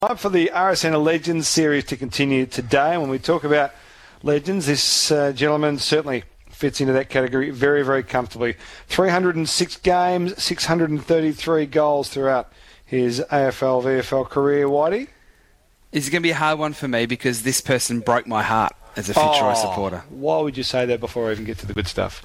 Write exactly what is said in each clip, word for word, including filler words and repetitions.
Time for the R S N Legends series to continue today. And when we talk about legends, this uh, gentleman certainly fits into that category very, very comfortably. three hundred six games, six hundred thirty-three goals throughout his A F L, V F L career. Whitey? It's going to be a hard one for me because this person broke my heart as a Fitzroy oh, supporter. Why would you say that before I even get to the good stuff?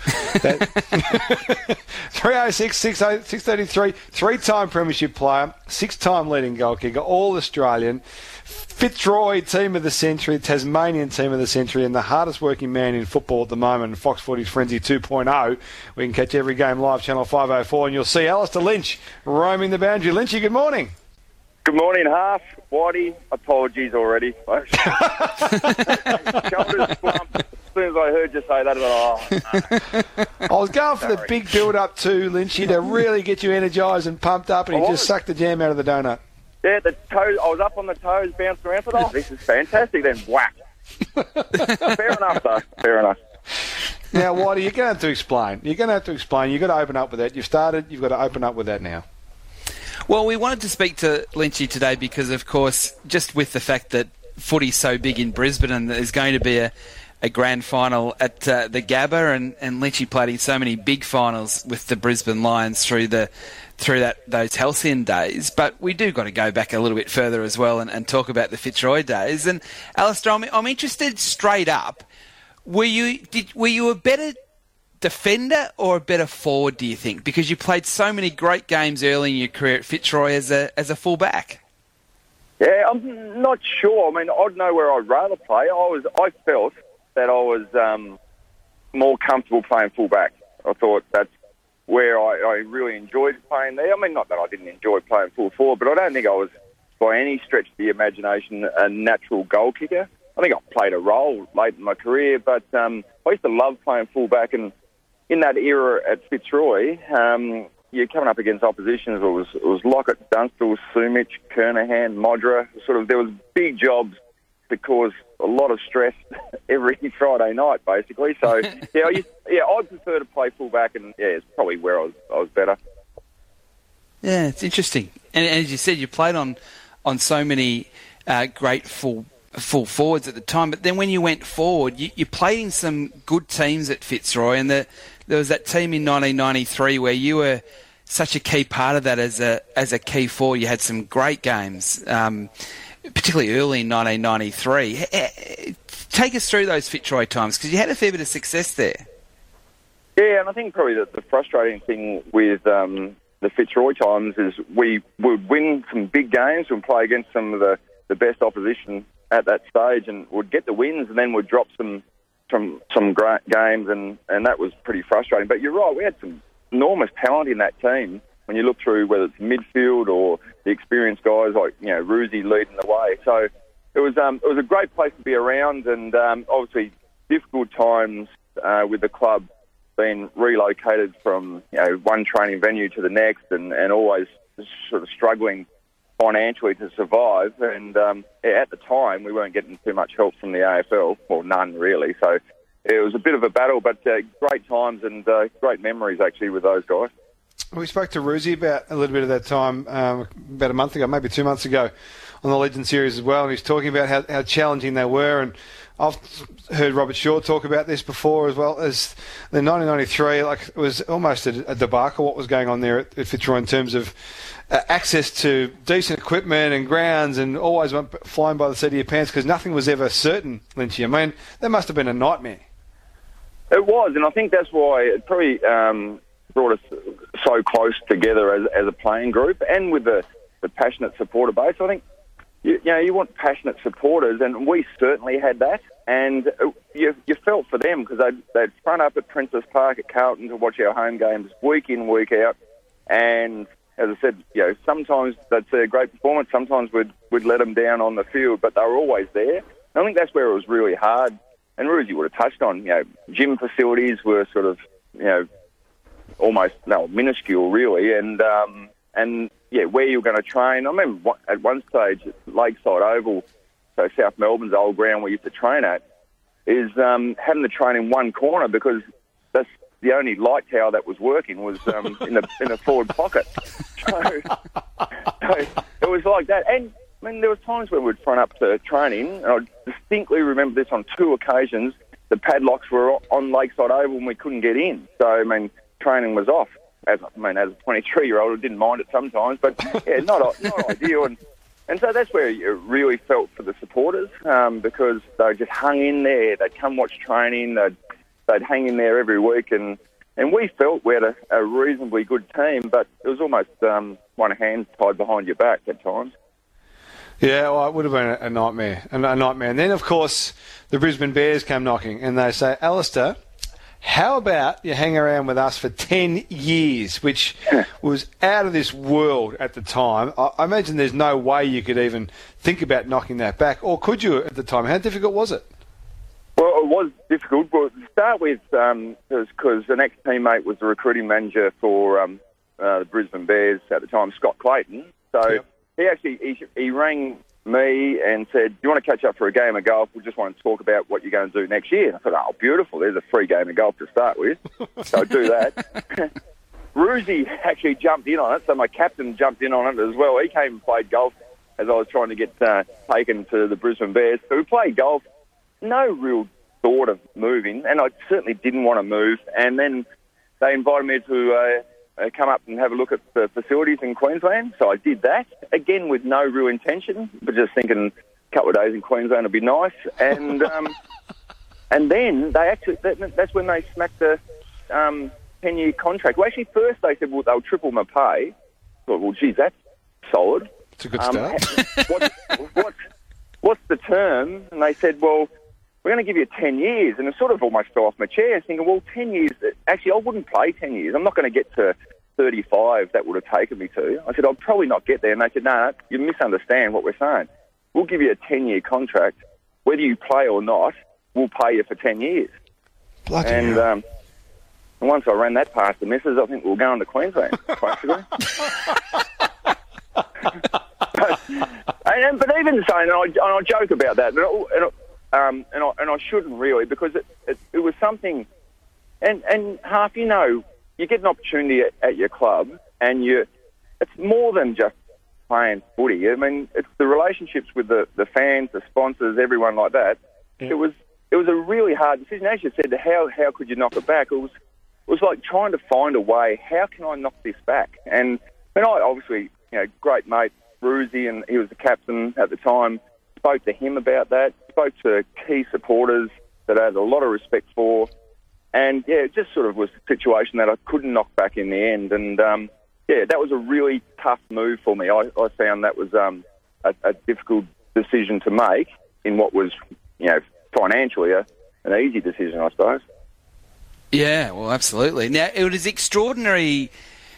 That, three oh six, six thirty-three, three-time premiership player, six-time leading goal kicker, all-Australian, Fitzroy team of the century, Tasmanian team of the century, and the hardest working man in football at the moment, Fox Footy's Frenzy two point oh. We can catch every game live, Channel five oh four, and you'll see Alistair Lynch roaming the boundary. Lynchy, good morning. Good morning, Half. Whitey, apologies already. Shoulders slumped. As soon as I heard you say that, I was like, oh, no. I was going for Sorry. the big build-up to Lynchy to really get you energised and pumped up, and he just sucked the jam out of the donut. Yeah, the toes. I was up on the toes, bounced around. Thought, oh, this is fantastic. Then whack. Fair enough, though. Fair enough. Now, Whitey, you're going to have to explain. You're going to have to explain. You've got to open up with that. You've started. You've got to open up with that now. Well, we wanted to speak to Lynchy today because, of course, just with the fact that footy's so big in Brisbane and there's going to be a, a grand final at uh, the Gabba, and, and Lynchy played in so many big finals with the Brisbane Lions through the through that those halcyon days. But we do got to go back a little bit further as well and, and talk about the Fitzroy days. And Alistair, I'm, I'm interested straight up. Were you did were you a better defender or a better forward, do you think? Because you played so many great games early in your career at Fitzroy as a as a fullback. Yeah, I'm not sure. I mean, I'd know where I'd rather play. I was, I felt that I was um, more comfortable playing fullback. I thought that's where I, I really enjoyed playing there. I mean, not that I didn't enjoy playing full forward, but I don't think I was, by any stretch of the imagination, a natural goal kicker. I think I played a role late in my career, but um, I used to love playing fullback, and in that era at Fitzroy, um, you're coming up against oppositions. It was, it was Lockett, Dunstall, Sumich, Kernahan, Modra. Sort of, there was big jobs that caused a lot of stress every Friday night, basically. So, yeah, I used, yeah, I'd prefer to play fullback, and yeah, it's probably where I was, I was better. Yeah, it's interesting. And, and as you said, you played on on so many uh, great full full forwards at the time, but then when you went forward, you, you played in some good teams at Fitzroy, and the, there was that team in nineteen ninety-three where you were such a key part of that as a as a key forward. You had some great games, um, particularly early in nineteen ninety-three. Take us through those Fitzroy times, because you had a fair bit of success there. Yeah, and I think probably the, the frustrating thing with um, the Fitzroy times is we would win some big games and play against some of the, the best opposition at that stage, and would get the wins, and then would drop some some some great games, and, and that was pretty frustrating. But you're right, we had some enormous talent in that team. When you look through whether it's midfield or the experienced guys like, you know, Ruzi leading the way, so it was um, it was a great place to be around, and um, obviously difficult times uh, with the club being relocated from, you know, one training venue to the next, and, and always sort of struggling financially to survive, and um, at the time we weren't getting too much help from the A F L, well, none really, so it was a bit of a battle, but uh, great times and uh, great memories actually with those guys. We spoke to Ruzi about a little bit of that time um, about a month ago, maybe two months ago, on the Legend series as well, and he's talking about how, how challenging they were, and I've heard Robert Shaw talk about this before as well, as the nineteen ninety-three, like, it was almost a, a debacle what was going on there at, at Fitzroy in terms of uh, access to decent equipment and grounds, and always went flying by the seat of your pants because nothing was ever certain, Lynchy. I mean, that must have been a nightmare. It was, and I think that's why it probably um, brought us so close together as, as a playing group, and with the, the passionate supporter base. I think, you, you know, you want passionate supporters, and we certainly had that. And you, you felt for them because they'd, they'd front up at Princess Park at Carlton to watch our home games week in, week out. And as I said, you know, sometimes they'd see a great performance, sometimes we'd, we'd let them down on the field, but they were always there. And I think that's where it was really hard. And Ruzi would have touched on, you know, gym facilities were sort of, you know, almost, no, minuscule really. And, um, and yeah, where you were going to train. I remember at one stage at Lakeside Oval, so South Melbourne's old ground we used to train at, is um, having to train in one corner because that's the only light tower that was working was um, in the in the forward pocket. So, so it was like that. And I mean, there were times when we'd front up to training, and I distinctly remember this on two occasions. The padlocks were on Lakeside Oval and we couldn't get in. So, I mean, training was off. As I mean, as a twenty-three-year-old, I didn't mind it sometimes, but yeah, not not ideal. And and so that's where you really felt for the supporters um, because they just hung in there. They'd come watch training. They'd they'd hang in there every week, and, and we felt we had a, a reasonably good team, but it was almost um, one hand tied behind your back at times. Yeah, well, it would have been a nightmare, a nightmare. And then, of course, the Brisbane Bears came knocking, and they say, Alistair, how about you hang around with us for ten years, which was out of this world at the time. I, I imagine there's no way you could even think about knocking that back, or could you at the time? How difficult was it? Well, it was difficult. Well, to start with, um, because an ex-teammate was the recruiting manager for um, uh, the Brisbane Bears at the time, Scott Clayton. So yep. he actually he, he rang me and said, do you want to catch up for a game of golf? We just want to talk about what you're going to do next year. I thought, oh, beautiful. There's a free game of golf to start with. So I'd do that. Roosie actually jumped in on it, so my captain jumped in on it as well. He came and played golf as I was trying to get uh, taken to the Brisbane Bears. So we played golf. No real thought of moving, and I certainly didn't want to move. And then they invited me to uh, uh, come up and have a look at the facilities in Queensland. So I did that, again with no real intention, but just thinking a couple of days in Queensland would be nice. And um, and then they actually, that, that's when they smacked the um, ten-year contract. Well, actually, first they said, well, they'll triple my pay. I thought, well, geez, that's solid. It's a good start. Um, what, what, what's the term? And they said, well, we're going to give you ten years. And it sort of almost fell off my chair, thinking, well, ten years, actually, I wouldn't play ten years. I'm not going to get to thirty-five that would have taken me to. I said, I'll probably not get there. And they said, no, no, you misunderstand what we're saying. We'll give you a ten-year contract. Whether you play or not, we'll pay you for ten years. Bloody and, hell. um, and once I ran that past the missus, I think we'll go on to Queensland, basically. but, and, but even saying, and I, and I joke about that, and, it, and it, Um, and, I, and I shouldn't really, because it, it, it was something, and, and half, you know, you get an opportunity at, at your club, and you, it's more than just playing footy. I mean, it's the relationships with the, the fans, the sponsors, everyone like that. Yeah. It was it was a really hard decision. As you said, how how could you knock it back? It was it was like trying to find a way. How can I knock this back? And I mean, I obviously, you know, great mate Roosie, and he was the captain at the time. Spoke to him about that, spoke to key supporters that I had a lot of respect for, and yeah, it just sort of was a situation that I couldn't knock back in the end, and um, yeah, that was a really tough move for me. I, I found that was um, a, a difficult decision to make in what was, you know, financially a, an easy decision, I suppose. Yeah, well, absolutely. Now, it was an extraordinary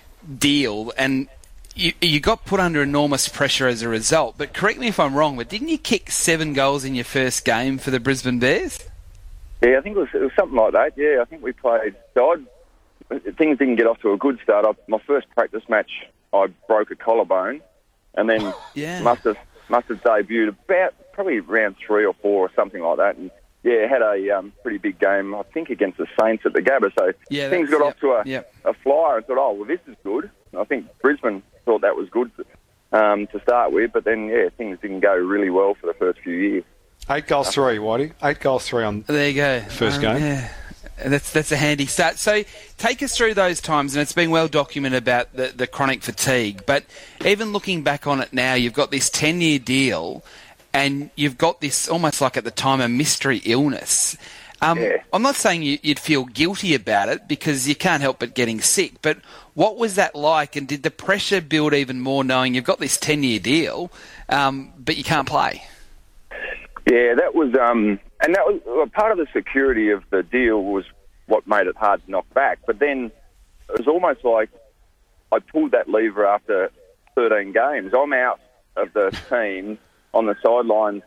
deal, and You, you got put under enormous pressure as a result, but correct me if I'm wrong, but didn't you kick seven goals in your first game for the Brisbane Bears? Yeah, I think it was, it was something like that. Yeah, I think we played. So I'd, things didn't get off to a good start. I, my first practice match, I broke a collarbone, and then yeah. must have must have debuted about probably round three or four or something like that. And yeah, had a um, pretty big game, I think, against the Saints at the Gabba. So yeah, things got yep, off to a, yep. a flyer. I thought, oh well, this is good. And I think Brisbane thought that was good um, to start with, but then, yeah, things didn't go really well for the first few years. Eight goals, three, Whitey. Eight goals, three on there you go. First um, game. Yeah. That's that's a handy start. So take us through those times, and it's been well documented about the, the chronic fatigue, but even looking back on it now, you've got this ten-year deal, and you've got this almost like at the time a mystery illness. Um, yeah. I'm not saying you, you'd feel guilty about it because you can't help but getting sick, but what was that like, and did the pressure build even more knowing you've got this ten-year deal, um, but you can't play? Yeah, that was, um, and that was well, part of the security of the deal was what made it hard to knock back. But then it was almost like I pulled that lever after thirteen games. I'm out of the team on the sidelines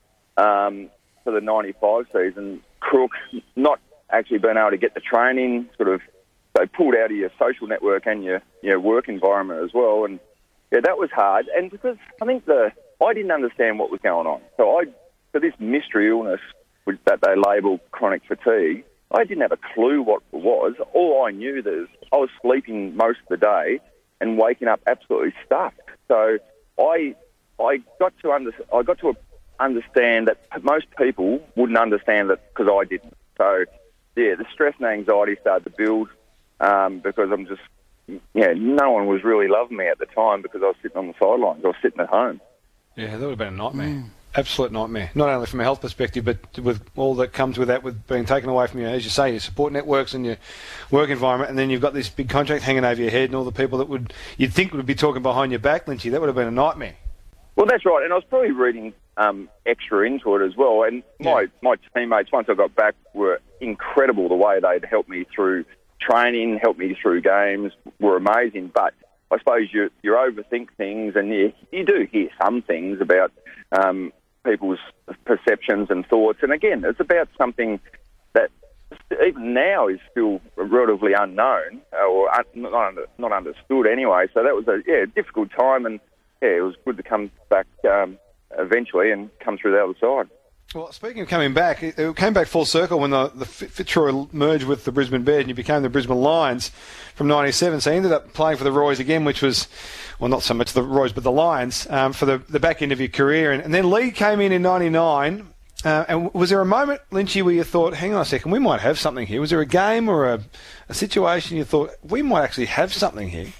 um, for the ninety-five season. Crook, not actually being able to get the training, sort of, they pulled out of your social network and your, your work environment as well. And yeah, that was hard. And because I think the I didn't understand what was going on. So I, for this mystery illness which, that they labelled chronic fatigue, I didn't have a clue what it was. All I knew is I was sleeping most of the day and waking up absolutely stuffed. So I I got to under, I got to understand that most people wouldn't understand that because I didn't. So, yeah, the stress and anxiety started to build um, because I'm just, yeah, no one was really loving me at the time because I was sitting on the sidelines. I was sitting at home. Yeah, that would have been a nightmare. Mm. Absolute nightmare. Not only from a health perspective, but with all that comes with that, with being taken away from you, as you say, your support networks and your work environment, and then you've got this big contract hanging over your head and all the people that would you'd think would be talking behind your back, Lynchy. That would have been a nightmare. Well, that's right, and I was probably reading um, extra into it as well, and my, yeah. my teammates, once I got back, were incredible the way they'd helped me through training, helped me through games, were amazing, but I suppose you, you overthink things, and you, you do hear some things about um, people's perceptions and thoughts. And again, it's about something that even now is still relatively unknown or un- not, under, not understood anyway. So that was a yeah difficult time, and yeah, it was good to come back um, eventually and come through the other side. Well, speaking of coming back, it came back full circle when the, the Fitzroy merged with the Brisbane Bears and you became the Brisbane Lions from ninety-seven. So you ended up playing for the Royals again, which was, well, not so much the Royals, but the Lions um, for the, the back end of your career. And, and then Lee came in in ninety-nine. Uh, and was there a moment, Lynchy, where you thought, hang on a second, we might have something here? Was there a game or a, a situation you thought, we might actually have something here?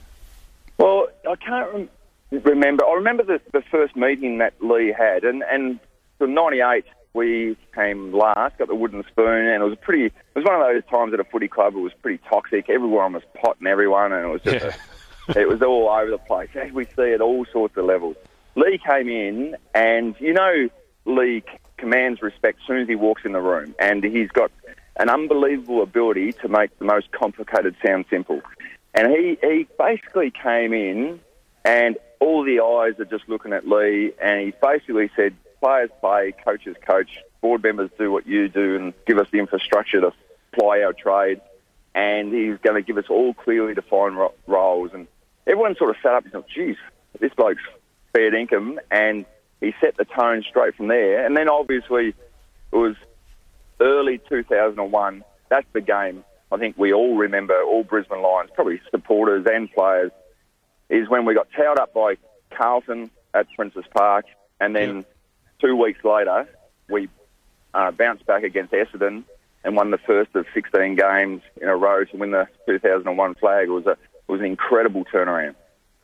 Well, I can't rem- remember. I remember the, the first meeting that Lee had, and... and So ninety-eight, we came last, got the wooden spoon, and it was a pretty. It was one of those times at a footy club. It was pretty toxic. Everyone was potting everyone, and it was just. Yeah. A, it was all over the place. As we see at all sorts of levels. Lee came in, and you know, Lee commands respect as soon as he walks in the room, and he's got an unbelievable ability to make the most complicated sound simple. And he he basically came in, and all the eyes are just looking at Lee, and he basically said, players play, coaches coach, board members do what you do and give us the infrastructure to ply our trade. And he's going to give us all clearly defined ro- roles. And everyone sort of sat up and thought, geez, this bloke's fair dinkum. And he set the tone straight from there. And then obviously it was early two thousand one. That's the game I think we all remember, all Brisbane Lions, probably supporters and players, is when we got towed up by Carlton at Princes Park. And then... Yeah. Two weeks later, we uh, bounced back against Essendon and won the first of sixteen games in a row to win the two thousand one flag. It was a it was an incredible turnaround.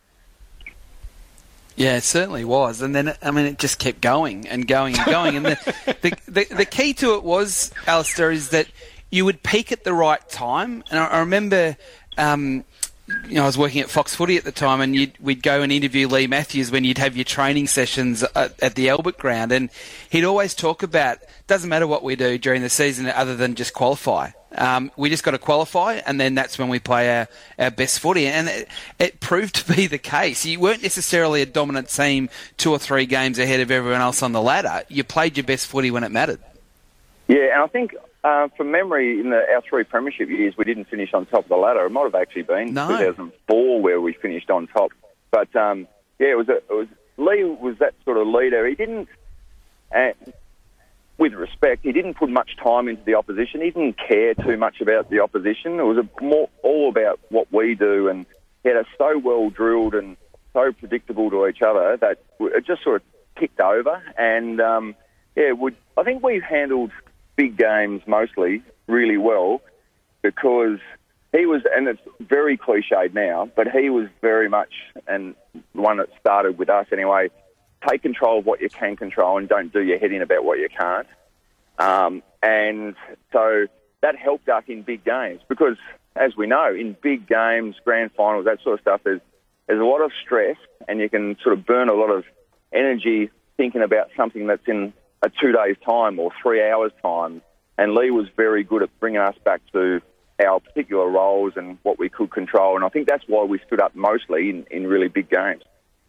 Yeah, it certainly was. And then, I mean, it just kept going and going and going. And the, the, the, the key to it was, Alistair, is that you would peak at the right time. And I, I remember... Um, You know, I was working at Fox Footy at the time, and you'd, we'd go and interview Lee Matthews when you'd have your training sessions at, at the Albert Ground, and he'd always talk about, doesn't matter what we do during the season other than just qualify. Um, we just got to qualify, and then that's when we play our, our best footy. And it, it proved to be the case. You weren't necessarily a dominant team two or three games ahead of everyone else on the ladder. You played your best footy when it mattered. Yeah, and I think... Uh, from memory, in the, our three premiership years, we didn't finish on top of the ladder. It might have actually been no. two thousand four where we finished on top. But um, yeah, it was, a, it was Lee was that sort of leader. He didn't, uh, with respect, he didn't put much time into the opposition. He didn't care too much about the opposition. It was a, more all about what we do, and he had us so well drilled and so predictable to each other that it just sort of ticked over. And um, yeah, would I think we handled big games mostly really well because he was, and it's very cliched now, but he was very much, and the one that started with us anyway, take control of what you can control and don't do your head in about what you can't. Um, and so that helped us in big games because, as we know, in big games, grand finals, that sort of stuff, there's, there's a lot of stress and you can sort of burn a lot of energy thinking about something that's in a two days' time or three hours' time. And Lee was very good at bringing us back to our particular roles and what we could control. And I think that's why we stood up mostly in, in really big games.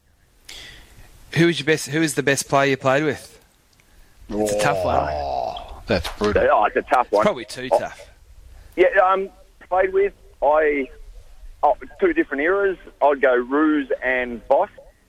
Who is your best? Who is the best player you played with? It's oh, a tough one. Oh, that's brutal. Oh, it's a tough one. It's probably too oh, tough. Yeah, um, played with, I... Oh, two different eras. I'd go Roos and Voss.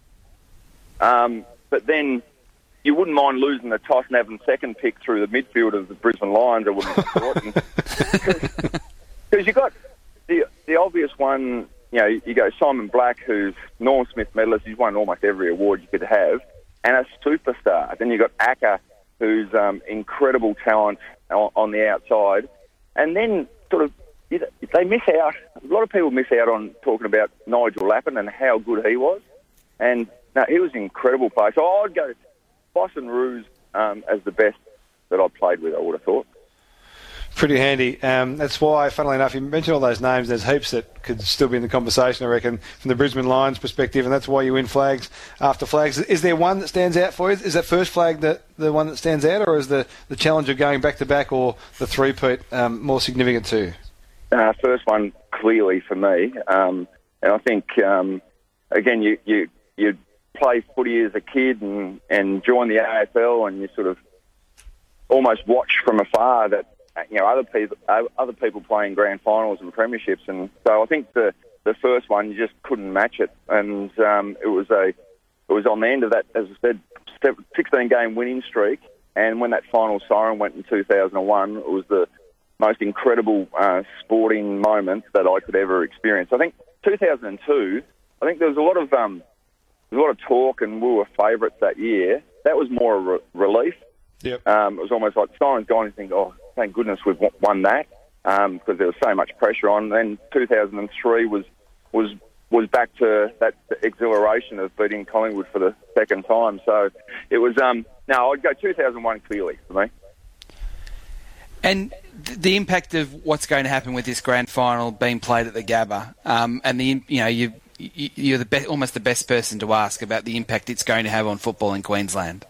Um, but then... You wouldn't mind losing the toss and having second pick through the midfield of the Brisbane Lions, I wouldn't have thought. Because you got the the obvious one you know, you go Simon Black, who's Norm Smith medalist. He's won almost every award you could have, and a superstar. Then you've got Acker, who's um, incredible talent on, on the outside. And then sort of, they miss out, a lot of people miss out on talking about Nigel Lappin and how good he was. And no, he was an incredible player. So I'd go Boston Roos um, as the best that I've played with, I would have thought. Pretty handy. Um, that's why, funnily enough, you mentioned all those names. There's heaps that could still be in the conversation, I reckon, from the Brisbane Lions perspective, and that's why you win flags after flags. Is there one that stands out for you? Is that first flag the, the one that stands out, or is the, the challenge of going back-to-back or the three-peat um, more significant too? Uh, first one, clearly, for me. Um, and I think, um, again, you, you you play footy as a kid and, and join the A F L, and you sort of almost watch from afar that, you know, other people, other people playing grand finals and premierships, and so I think the the first one you just couldn't match it, and um, it was a it was on the end of that, as I said, sixteen game winning streak, and when that final siren went in two thousand one, it was the most incredible uh, sporting moment that I could ever experience. I think two thousand two, I think there was a lot of um, there was a lot of talk, and we were favourites that year. That was more a re- relief. Yep. Um, it was almost like siren's gone, and you think, oh, thank goodness we've won that, um, because there was so much pressure on. Then two thousand three was was was back to that exhilaration of beating Collingwood for the second time. So it was, um, no, I'd go two thousand one clearly for me. And the impact of what's going to happen with this grand final being played at the Gabba, um, and the you know you you're the be- almost the best person to ask about the impact it's going to have on football in Queensland.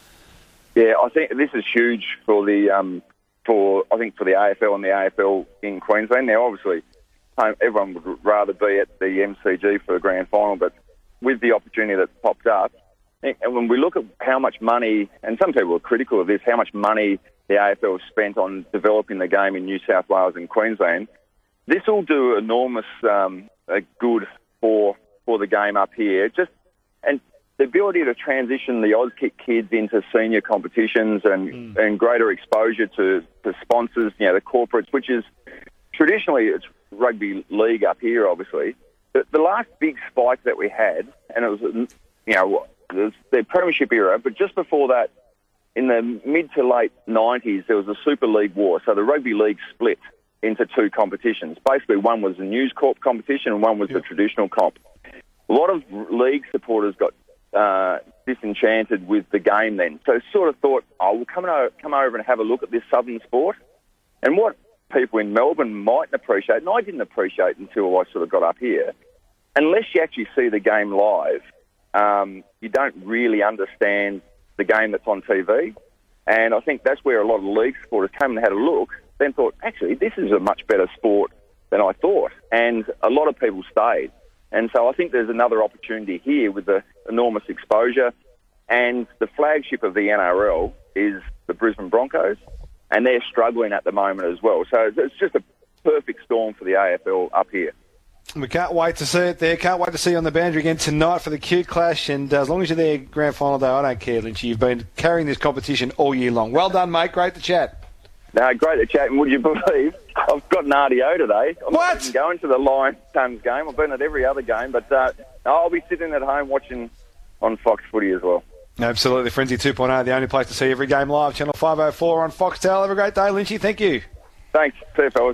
Yeah, I think this is huge for the um, for I think for the A F L and the A F L in Queensland. Now, obviously, everyone would rather be at the M C G for a grand final, but with the opportunity that popped up, and when we look at how much money, and some people are critical of this, how much money the A F L has spent on developing the game in New South Wales and Queensland, this will do enormous um, good for for the game up here. Just and. The ability to transition the Auskick kids into senior competitions and, mm. and greater exposure to, to sponsors, you know, the corporates, which is traditionally it's rugby league up here, obviously. The, the last big spike that we had, and it was, you know, it was the premiership era, but just before that, in the mid to late nineties, there was a Super League war. So the rugby league split into two competitions. Basically, one was the News Corp competition and one was yep. the traditional comp. A lot of league supporters got Uh, disenchanted with the game then. So sort of thought, oh, we'll come, o- come over and have a look at this southern sport. And what people in Melbourne mightn't appreciate, and I didn't appreciate until I sort of got up here, unless you actually see the game live, um, you don't really understand the game that's on T V. And I think that's where a lot of league supporters came and had a look, then thought, actually, this is a much better sport than I thought. And a lot of people stayed. And so I think there's another opportunity here with the enormous exposure. And the flagship of the N R L is the Brisbane Broncos, and they're struggling at the moment as well. So it's just a perfect storm for the A F L up here. We can't wait to see it there. Can't wait to see you on the boundary again tonight for the Q Clash. And uh, as long as you're there, grand final day, I don't care, Lynchy. You've been carrying this competition all year long. Well done, mate. Great to chat. No, great to chat. And would you believe I've got an R D O today? I'm what? not even going to the Lions Suns game. I've been at every other game, but uh, I'll be sitting at home watching on Fox Footy as well. Absolutely. Frenzy two point oh, the only place to see every game live. Channel five oh four on Foxtel. Have a great day, Lynchy. Thank you. Thanks. See you, fellas.